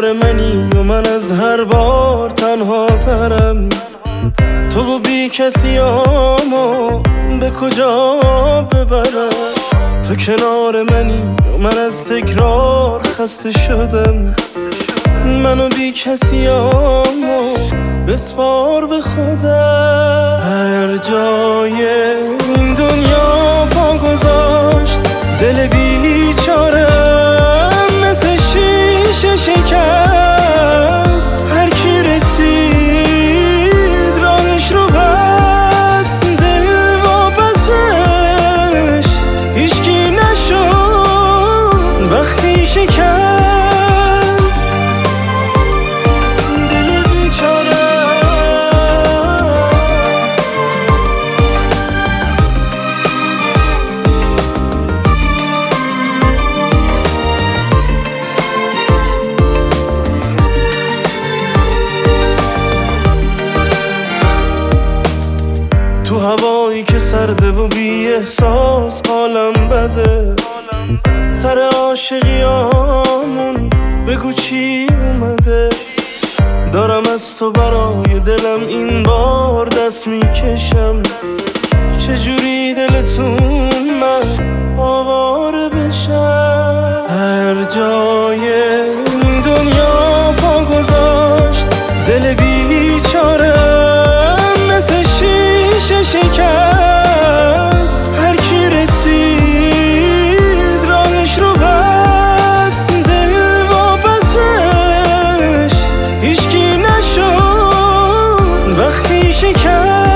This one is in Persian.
کنار منی و من از هر بار تنها ترم. تو و بی کسیامو به کجا ببرم؟ تو کنار منی و من از تکرار خسته شدم. منو بی کسیامو بسپار به خودم. هر جای این دنیا پا گذاشت دل بیچارم مثل شیشه شکست. هر کی رسید راهش رو بست، دل واپسش هیچکی نشد وقتی شکست. تو هوایی که سرده و بی احساس حالم بده. سر عاشقیامون بگو چی اومده؟ دارم از تو برای دلم این بار دست میکشم. چجوری دلتون من آواره بشم؟ هر جای این دنیا پا گذاشت دل بیچارم مثل شیشه شکست. هر کی رسید راهش رو بست، دل واپسش هیچکی نشد وقتی شکست.